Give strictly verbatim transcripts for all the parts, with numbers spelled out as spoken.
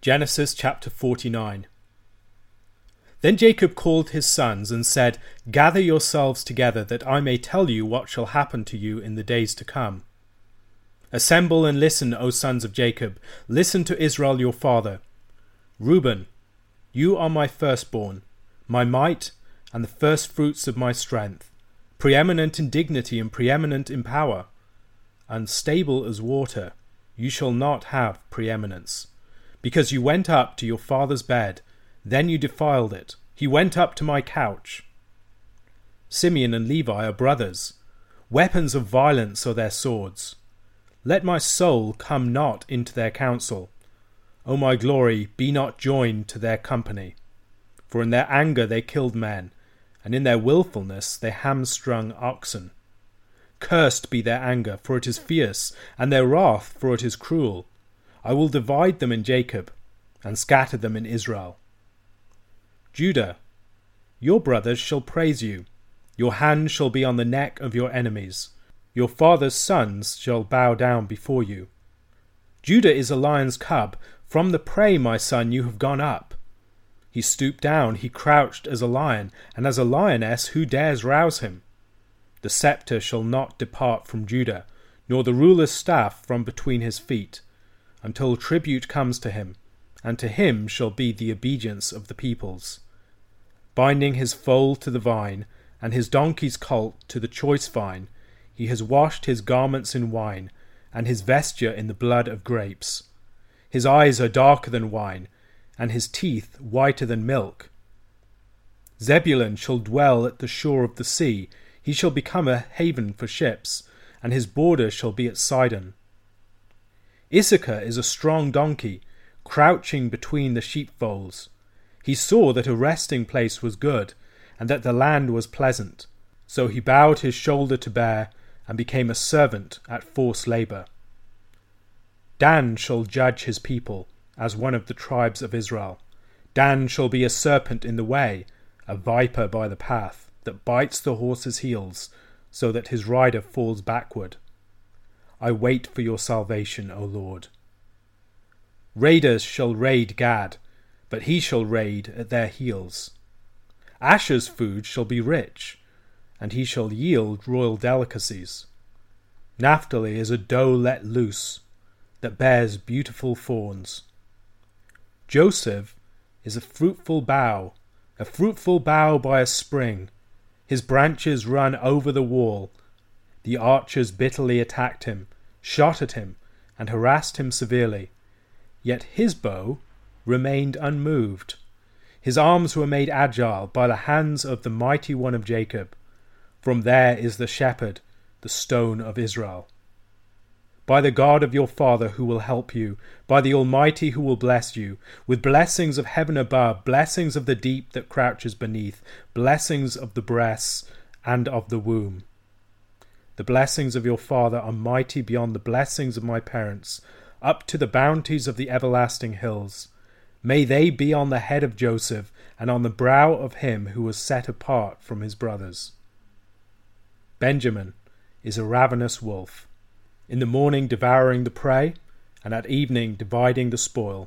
Genesis chapter forty-nine. Then Jacob called his sons and said, Gather yourselves together, that I may tell you what shall happen to you in the days to come. Assemble and listen, O sons of Jacob. Listen to Israel your father. Reuben, you are my firstborn, my might, and the firstfruits of my strength, preeminent in dignity and preeminent in power. Unstable as water, you shall not have preeminence. Because you went up to your father's bed, then you defiled it. He went up to my couch. Simeon and Levi are brothers. Weapons of violence are their swords. Let my soul come not into their counsel. O my glory, be not joined to their company. For in their anger they killed men, and in their wilfulness they hamstrung oxen. Cursed be their anger, for it is fierce, and their wrath, for it is cruel. I will divide them in Jacob, and scatter them in Israel. Judah, your brothers shall praise you. Your hand shall be on the neck of your enemies. Your father's sons shall bow down before you. Judah is a lion's cub. From the prey, my son, you have gone up. He stooped down, he crouched as a lion, and as a lioness, who dares rouse him? The scepter shall not depart from Judah, nor the ruler's staff from between his feet, until tribute comes to him, and to him shall be the obedience of the peoples. Binding his foal to the vine, and his donkey's colt to the choice vine, he has washed his garments in wine, and his vesture in the blood of grapes. His eyes are darker than wine, and his teeth whiter than milk. Zebulun shall dwell at the shore of the sea, he shall become a haven for ships, and his border shall be at Sidon. Issachar is a strong donkey, crouching between the sheepfolds. He saw that a resting place was good, and that the land was pleasant. So he bowed his shoulder to bear, and became a servant at forced labour. Dan shall judge his people, as one of the tribes of Israel. Dan shall be a serpent in the way, a viper by the path, that bites the horse's heels, so that his rider falls backward. I wait for your salvation, O Lord. Raiders shall raid Gad, but he shall raid at their heels. Asher's food shall be rich, and he shall yield royal delicacies. Naphtali is a doe let loose, that bears beautiful fawns. Joseph is a fruitful bough, a fruitful bough by a spring. His branches run over the wall. The archers bitterly attacked him, shot at him, and harassed him severely. Yet his bow remained unmoved. His arms were made agile by the hands of the mighty one of Jacob. From there is the shepherd, the stone of Israel. By the God of your father who will help you, by the Almighty who will bless you, with blessings of heaven above, blessings of the deep that crouches beneath, blessings of the breasts and of the womb. The blessings of your father are mighty beyond the blessings of my parents, up to the bounties of the everlasting hills. May they be on the head of Joseph, and on the brow of him who was set apart from his brothers. Benjamin is a ravenous wolf, in the morning devouring the prey, and at evening dividing the spoil.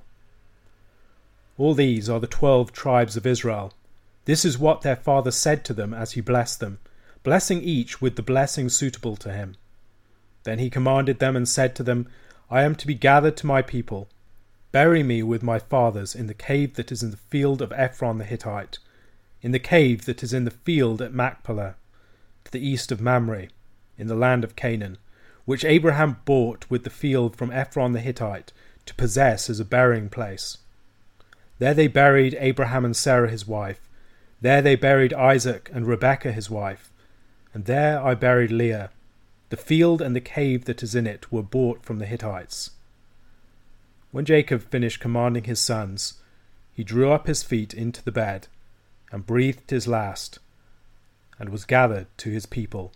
All these are the twelve tribes of Israel. This is what their father said to them as he blessed them, blessing each with the blessing suitable to him. Then he commanded them and said to them, I am to be gathered to my people. Bury me with my fathers in the cave that is in the field of Ephron the Hittite, in the cave that is in the field at Machpelah, to the east of Mamre, in the land of Canaan, which Abraham bought with the field from Ephron the Hittite to possess as a burying place. There they buried Abraham and Sarah his wife. There they buried Isaac and Rebekah his wife. And there I buried Leah. The field and the cave that is in it were bought from the Hittites. When Jacob finished commanding his sons, he drew up his feet into the bed, and breathed his last, and was gathered to his people.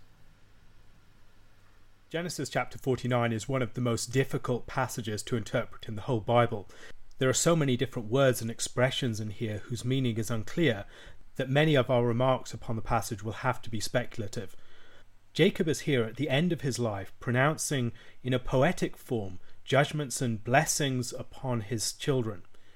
Genesis chapter forty-nine is one of the most difficult passages to interpret in the whole Bible. There are so many different words and expressions in here whose meaning is unclear that many of our remarks upon the passage will have to be speculative. Jacob is here at the end of his life pronouncing in a poetic form judgments and blessings upon his children.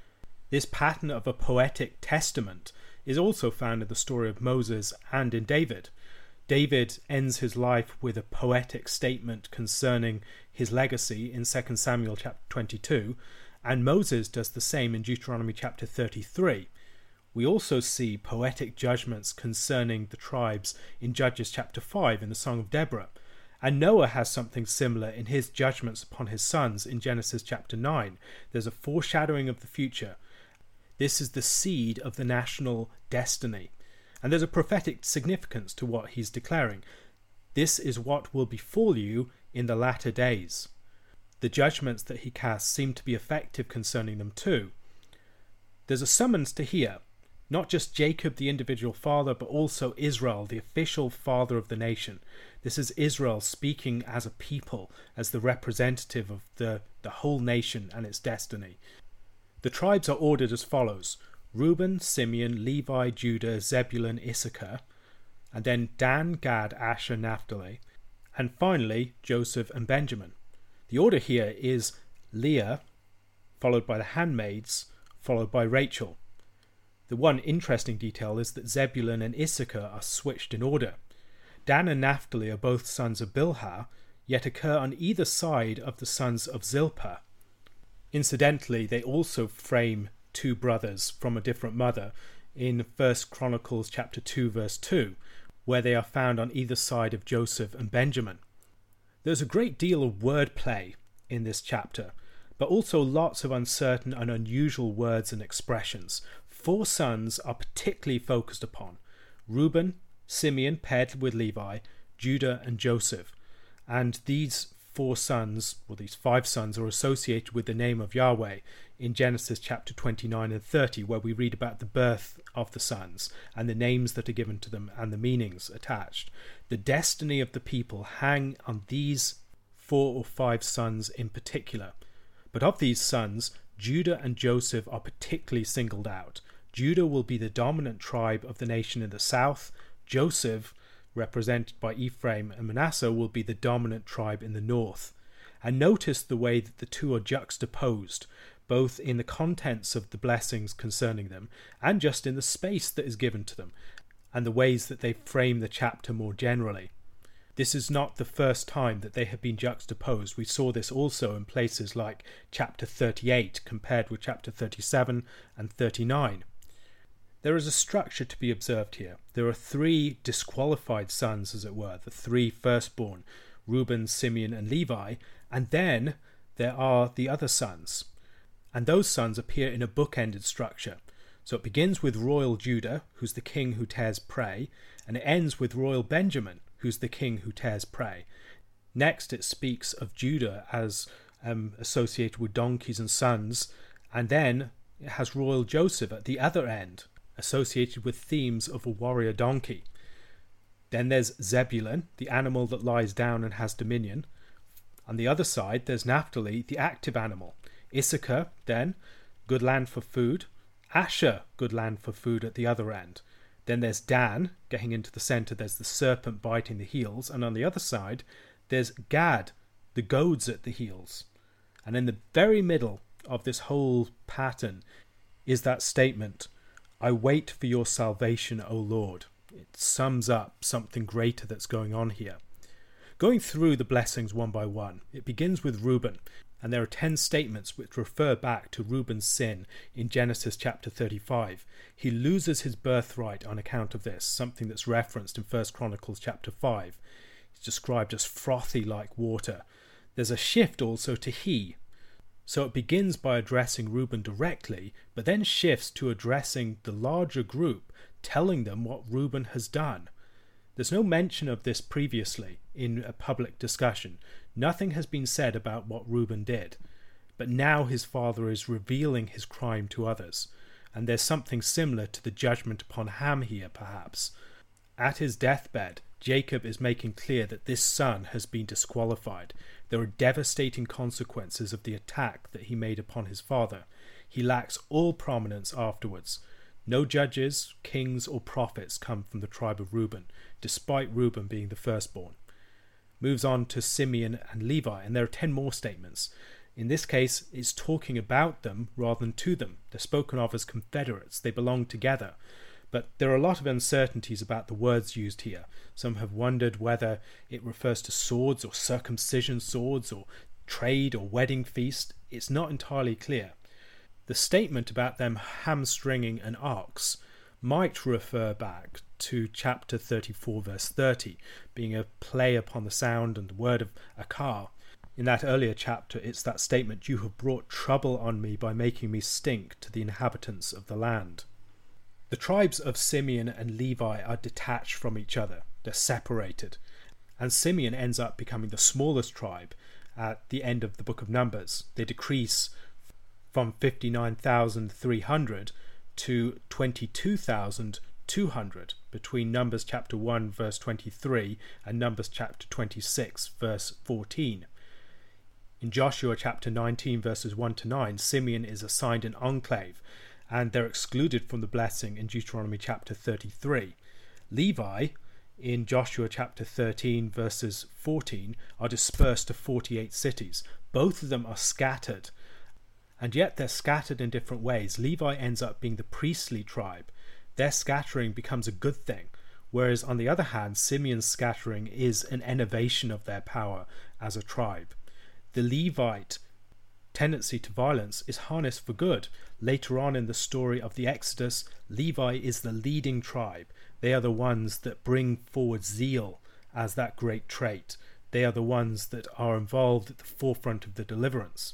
This pattern of a poetic testament is also found in the story of Moses and in David. David ends his life with a poetic statement concerning his legacy in Second Samuel chapter twenty-two, and Moses does the same in Deuteronomy chapter thirty-three. We also see poetic judgments concerning the tribes in Judges chapter five in the Song of Deborah, and Noah has something similar in his judgments upon his sons in Genesis chapter nine. There's a foreshadowing of the future. This is the seed of the national destiny. And there's a prophetic significance to what he's declaring. This is what will befall you in the latter days. The judgments that he casts seem to be effective concerning them too. There's a summons to hear, not just Jacob, the individual father, but also Israel, the official father of the nation. This is Israel speaking as a people, as the representative of the, the whole nation and its destiny. The tribes are ordered as follows: Reuben, Simeon, Levi, Judah, Zebulun, Issachar, and then Dan, Gad, Asher, Naphtali, and finally Joseph and Benjamin. The order here is Leah, followed by the handmaids, followed by Rachel. The one interesting detail is that Zebulun and Issachar are switched in order. Dan and Naphtali are both sons of Bilhah, yet occur on either side of the sons of Zilpah. Incidentally, they also frame two brothers from a different mother in First Chronicles chapter two verse two, where they are found on either side of Joseph and Benjamin. There's a great deal of wordplay in this chapter, but also lots of uncertain and unusual words and expressions. Four sons are particularly focused upon: Reuben, Simeon paired with Levi, Judah and Joseph. And these four sons, or these five sons, are associated with the name of Yahweh in Genesis chapter twenty-nine and thirty, where we read about the birth of the sons and the names that are given to them and the meanings attached. The destiny of the people hang on these four or five sons in particular. But of these sons, Judah and Joseph are particularly singled out. Judah will be the dominant tribe of the nation in the south. Joseph, represented by Ephraim and Manasseh, will be the dominant tribe in the north. And notice the way that the two are juxtaposed, both in the contents of the blessings concerning them and just in the space that is given to them, and the ways that they frame the chapter more generally. This is not the first time that they have been juxtaposed. We saw this also in places like chapter thirty-eight compared with chapter thirty-seven and thirty-nine. There is a structure to be observed here. There are three disqualified sons, as it were, the three firstborn, Reuben, Simeon and Levi, and then there are the other sons. And those sons appear in a bookended structure. So it begins with royal Judah, who's the king who tears prey, and it ends with royal Benjamin, who's the king who tears prey. Next it speaks of Judah as um, associated with donkeys and sons, and then it has royal Joseph at the other end, associated with themes of a warrior donkey. Then there's Zebulun, the animal that lies down and has dominion. On the other side, there's Naphtali, the active animal. Issachar, then, good land for food. Asher, good land for food at the other end. Then there's Dan, getting into the centre, there's the serpent biting the heels. And on the other side, there's Gad, the goads at the heels. And in the very middle of this whole pattern is that statement, I wait for your salvation, O Lord. It sums up something greater that's going on here. Going through the blessings one by one, it begins with Reuben, and there are ten statements which refer back to Reuben's sin in Genesis chapter thirty-five. He loses his birthright on account of this, something that's referenced in First Chronicles chapter five. He's described as frothy like water. There's a shift also to he. So it begins by addressing Reuben directly, but then shifts to addressing the larger group, telling them what Reuben has done. There's no mention of this previously in a public discussion. Nothing has been said about what Reuben did. But now his father is revealing his crime to others, and there's something similar to the judgment upon Ham here, perhaps. At his deathbed, Jacob is making clear that this son has been disqualified. There are devastating consequences of the attack that he made upon his father. He lacks all prominence afterwards. No judges, kings or prophets come from the tribe of Reuben, despite Reuben being the firstborn. Moves on to Simeon and Levi, and there are ten more statements. In this case, it's talking about them rather than to them. They're spoken of as confederates. They belong together. But there are a lot of uncertainties about the words used here. Some have wondered whether it refers to swords or circumcision swords or trade or wedding feast. It's not entirely clear. The statement about them hamstringing an ox might refer back to chapter thirty-four, verse thirty, being a play upon the sound and the word of akar. In that earlier chapter, it's that statement, "You have brought trouble on me by making me stink to the inhabitants of the land." The tribes of Simeon and Levi are detached from each other. They're separated. And Simeon ends up becoming the smallest tribe at the end of the book of Numbers. They decrease from fifty-nine thousand three hundred to twenty-two thousand two hundred between Numbers chapter one verse twenty-three and Numbers chapter twenty-six verse fourteen. In Joshua chapter nineteen verses one to nine, Simeon is assigned an enclave and they're excluded from the blessing in Deuteronomy chapter thirty-three. Levi in Joshua chapter thirteen verses fourteen are dispersed to forty-eight cities. Both of them are scattered, and yet they're scattered in different ways. Levi ends up being the priestly tribe. Their scattering becomes a good thing, whereas on the other hand, Simeon's scattering is an innovation of their power as a tribe. The Levite tendency to violence is harnessed for good. Later on in the story of the Exodus, Levi is the leading tribe. They are the ones that bring forward zeal as that great trait. They are the ones that are involved at the forefront of the deliverance.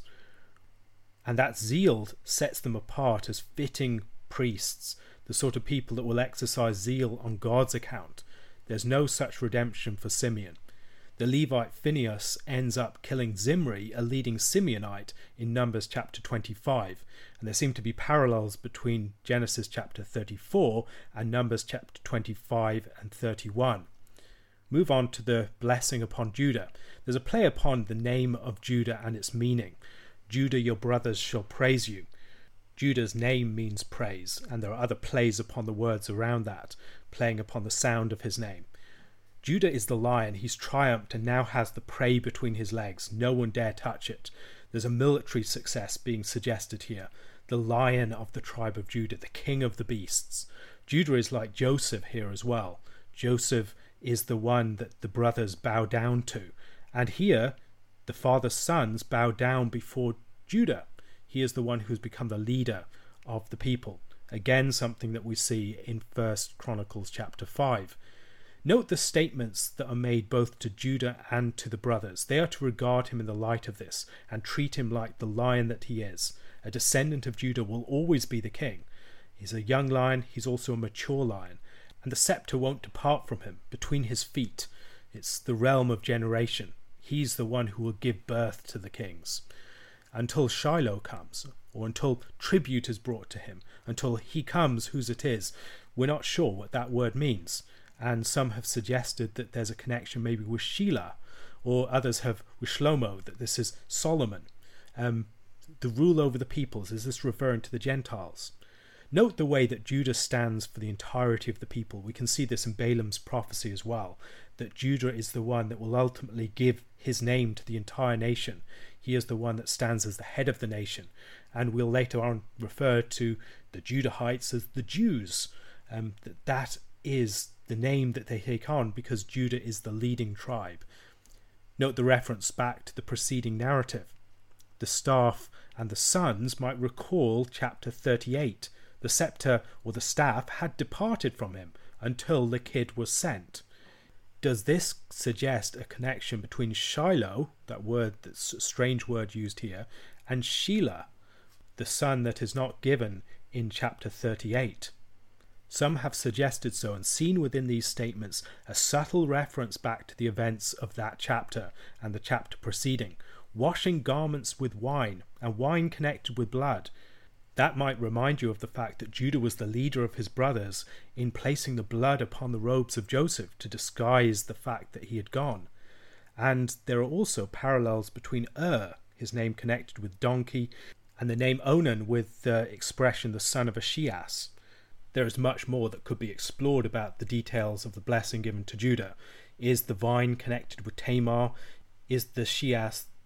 And that zeal sets them apart as fitting priests, the sort of people that will exercise zeal on God's account. There's no such redemption for Simeon. The Levite Phinehas ends up killing Zimri, a leading Simeonite, in Numbers chapter twenty-five, and there seem to be parallels between Genesis chapter thirty-four and Numbers chapter twenty-five and thirty-one. Move on to the blessing upon Judah. There's a play upon the name of Judah and its meaning. Judah, your brothers shall praise you. Judah's name means praise, and there are other plays upon the words around that, playing upon the sound of his name. Judah is the lion. He's triumphed and now has the prey between his legs. No one dare touch it. There's a military success being suggested here. The lion of the tribe of Judah, the king of the beasts. Judah is like Joseph here as well. Joseph is the one that the brothers bow down to. And here, the father's sons bow down before Judah. He is the one who's become the leader of the people. Again, something that we see in First Chronicles chapter five. Note the statements that are made both to Judah and to the brothers. They are to regard him in the light of this and treat him like the lion that he is. A descendant of Judah will always be the king. He's a young lion, he's also a mature lion, and the scepter won't depart from him, between his feet. It's the realm of generation. He's the one who will give birth to the kings. Until Shiloh comes, or until tribute is brought to him, until he comes whose it is, we're not sure what that word means. And some have suggested that there's a connection maybe with Shelah, or others have with Shlomo, that this is Solomon. Um, the rule over the peoples, is this referring to the Gentiles? Note the way that Judah stands for the entirety of the people. We can see this in Balaam's prophecy as well, that Judah is the one that will ultimately give his name to the entire nation. He is the one that stands as the head of the nation, and we'll later on refer to the Judahites as the Jews. Um, that that is the name that they take on because Judah is the leading tribe. Note the reference back to the preceding narrative. The staff and the sons might recall chapter thirty-eight. The scepter or the staff had departed from him until the kid was sent. Does this suggest a connection between Shiloh, that word, that's a strange word used here, and Shelah, the son that is not given in chapter thirty-eight? Some have suggested so and seen within these statements a subtle reference back to the events of that chapter and the chapter preceding, washing garments with wine, and wine connected with blood. That might remind you of the fact that Judah was the leader of his brothers in placing the blood upon the robes of Joseph to disguise the fact that he had gone. And there are also parallels between Ur, his name connected with donkey, and the name Onan with the expression the son of Ashias. There is much more that could be explored about the details of the blessing given to Judah. Is the vine connected with Tamar? Is the Shias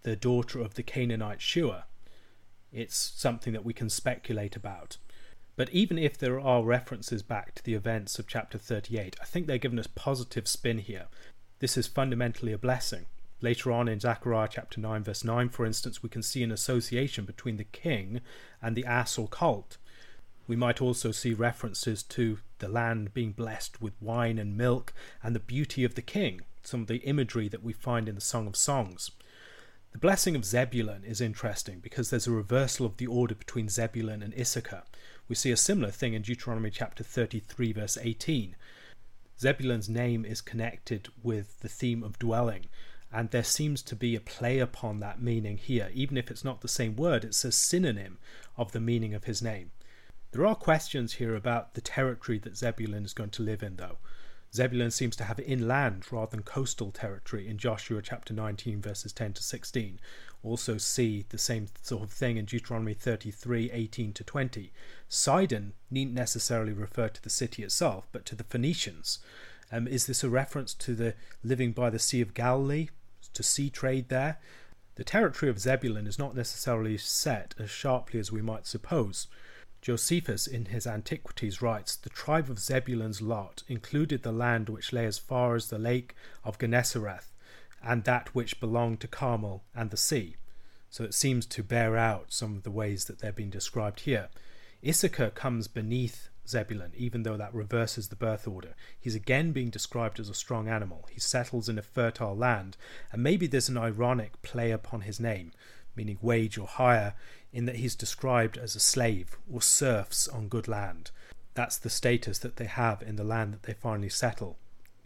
the daughter of the Canaanite Shua. It's something that we can speculate about. But even if there are references back to the events of chapter thirty-eight, I think they're given us positive spin here. This is fundamentally a blessing. Later on in Zechariah chapter nine verse nine, for instance, we can see an association between the king and the ass or colt. We might also see references to the land being blessed with wine and milk and the beauty of the king, some of the imagery that we find in the Song of Songs. The blessing of Zebulun is interesting because there's a reversal of the order between Zebulun and Issachar. We see a similar thing in Deuteronomy chapter thirty-three verse eighteen. Zebulun's name is connected with the theme of dwelling, and there seems to be a play upon that meaning here. Even if it's not the same word, it's a synonym of the meaning of his name. There are questions here about the territory that Zebulun is going to live in, though. Zebulun seems to have inland rather than coastal territory in Joshua chapter nineteen verses ten to sixteen. Also see the same sort of thing in Deuteronomy thirty-three eighteen to twenty. Sidon needn't necessarily refer to the city itself, but to the Phoenicians. Um, is this a reference to the living by the Sea of Galilee, to sea trade there? The territory of Zebulun is not necessarily set as sharply as we might suppose. Josephus in his Antiquities writes, "The tribe of Zebulun's lot included the land which lay as far as the lake of Gennesareth, and that which belonged to Carmel and the sea." So it seems to bear out some of the ways that they're being described here. Issachar comes beneath Zebulun, even though that reverses the birth order. He's again being described as a strong animal. He settles in a fertile land, and maybe there's an ironic play upon his name, meaning wage or hire, in that he's described as a slave or serfs on good land. That's the status that they have in the land that they finally settle.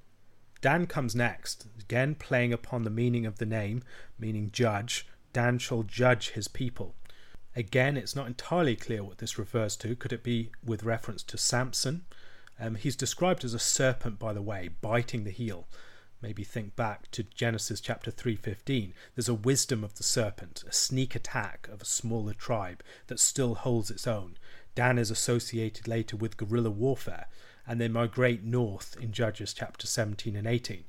Dan comes next, again playing upon the meaning of the name, meaning judge. Dan shall judge his people. Again, it's not entirely clear what this refers to. Could it be with reference to Samson? Um, he's described as a serpent, by the way, biting the heel. Maybe think back to Genesis chapter three fifteen. There's a wisdom of the serpent, a sneak attack of a smaller tribe that still holds its own. Dan is associated later with guerrilla warfare, and they migrate north in Judges chapter seventeen and eighteen.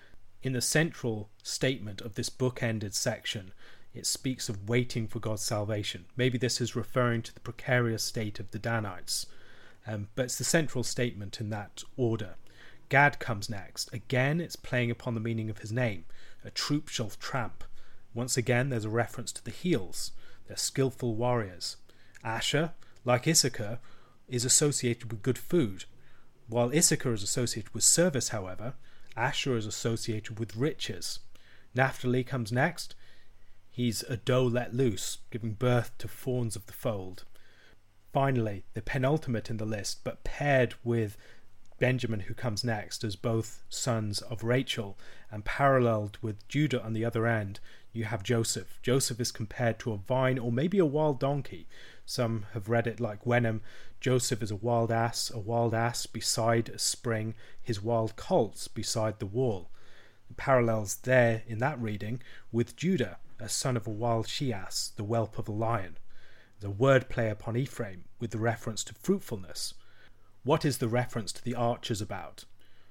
In the central statement of this book-ended section, it speaks of waiting for God's salvation. Maybe this is referring to the precarious state of the Danites, um, but it's the central statement in that order. Gad comes next. Again, it's playing upon the meaning of his name. A troop shall tramp. Once again, there's a reference to the heels. They're skillful warriors. Asher, like Issachar, is associated with good food. While Issachar is associated with service, however, Asher is associated with riches. Naphtali comes next. He's a doe let loose, giving birth to fawns of the fold. Finally, the penultimate in the list, but paired with Benjamin, who comes next, as both sons of Rachel, and paralleled with Judah on the other end, you have Joseph. Joseph is compared to a vine or maybe a wild donkey. Some have read it like Wenham. Joseph is a wild ass, a wild ass beside a spring, his wild colts beside the wall. The parallels there in that reading with Judah, a son of a wild she-ass, the whelp of a lion. There's a word play upon Ephraim with the reference to fruitfulness. What is the reference to the archers about?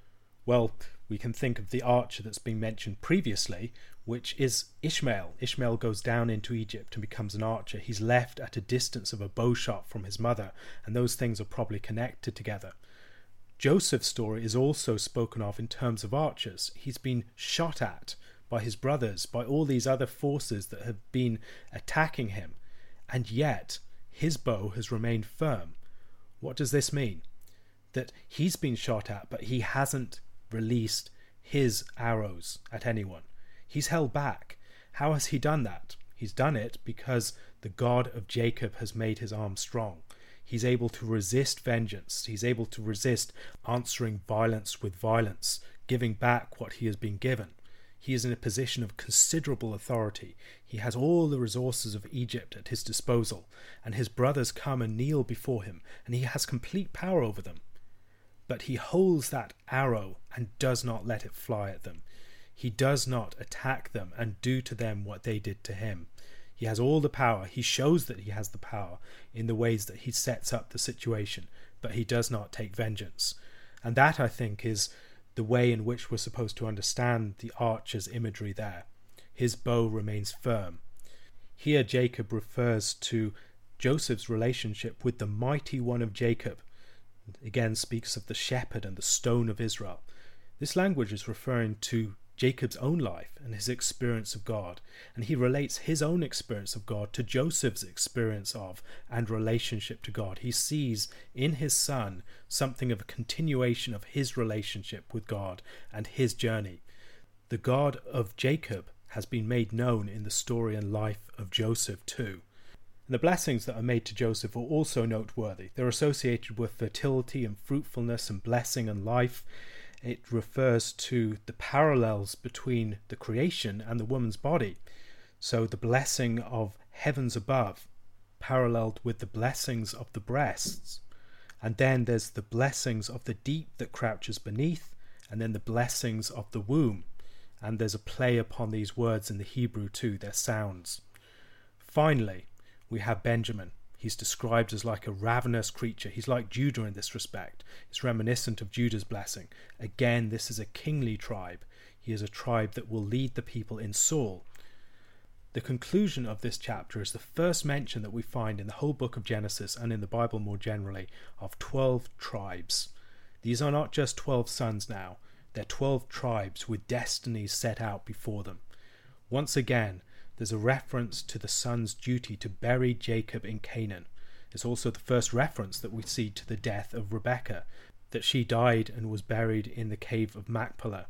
Well, we can think of the archer that's been mentioned previously, which is Ishmael. Ishmael goes down into Egypt and becomes an archer. He's left at a distance of a bow shot from his mother, and those things are probably connected together. Joseph's story is also spoken of in terms of archers. He's been shot at by his brothers, by all these other forces that have been attacking him, and yet his bow has remained firm. What does this mean? That he's been shot at, but he hasn't released his arrows at anyone. He's held back. How has he done that? He's done it because the God of Jacob has made his arm strong. He's able to resist vengeance. He's able to resist answering violence with violence, giving back what he has been given. He is in a position of considerable authority. He has all the resources of Egypt at his disposal, and his brothers come and kneel before him, and he has complete power over them. But he holds that arrow and does not let it fly at them. He does not attack them and do to them what they did to him. He has all the power. He shows that he has the power in the ways that he sets up the situation, but he does not take vengeance. And that, I think, is the way in which we're supposed to understand the archer's imagery there. his bow remains firm. Here Jacob refers to Joseph's relationship with the mighty one of Jacob. Again speaks of the shepherd and the stone of Israel. This language is referring to Jacob's own life and his experience of God, and he relates his own experience of God to Joseph's experience of and relationship to God. He sees in his son something of a continuation of his relationship with God and his journey. The God of Jacob has been made known in the story and life of Joseph too. And the blessings that are made to Joseph are also noteworthy. They're associated with fertility and fruitfulness and blessing and life. It refers to the parallels between the creation and the woman's body. So the blessing of heavens above paralleled with the blessings of the breasts. And then there's the blessings of the deep that crouches beneath, and then the blessings of the womb. And there's a play upon these words in the Hebrew too, their sounds. Finally, we have Benjamin. He's described as like a ravenous creature. He's like Judah in this respect. It's reminiscent of Judah's blessing. Again, this is a kingly tribe. He is a tribe that will lead the people in Saul. The conclusion of this chapter is the first mention that we find in the whole book of Genesis and in the Bible more generally of twelve tribes. These are not just twelve sons now. They're twelve tribes with destinies set out before them. Once again, there's a reference to the son's duty to bury Jacob in Canaan. It's also the first reference that we see to the death of Rebekah, that she died and was buried in the cave of Machpelah.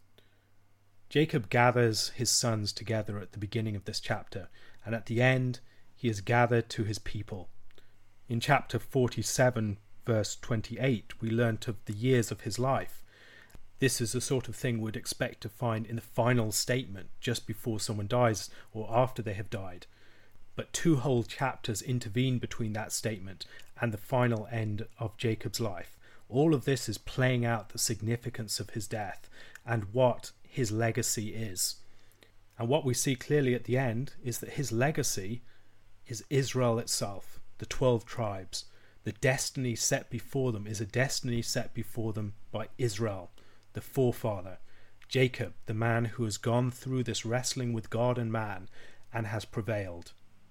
Jacob gathers his sons together at the beginning of this chapter, and at the end he is gathered to his people. In chapter forty-seven, verse twenty-eight, we learnt of the years of his life. This is the sort of thing we'd expect to find in the final statement just before someone dies or after they have died. But two whole chapters intervene between that statement and the final end of Jacob's life. All of this is playing out the significance of his death and what his legacy is. And what we see clearly at the end is that his legacy is Israel itself, the twelve tribes. The destiny set before them is a destiny set before them by Israel, the forefather, Jacob, the man who has gone through this wrestling with God and man and has prevailed.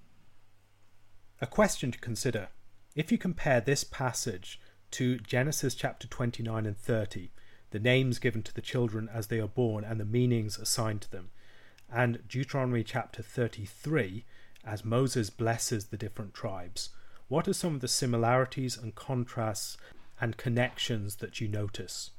A question to consider. If you compare this passage to Genesis chapter twenty-nine and thirty, the names given to the children as they are born and the meanings assigned to them, and Deuteronomy chapter thirty-three, as Moses blesses the different tribes, what are some of the similarities and contrasts and connections that you notice?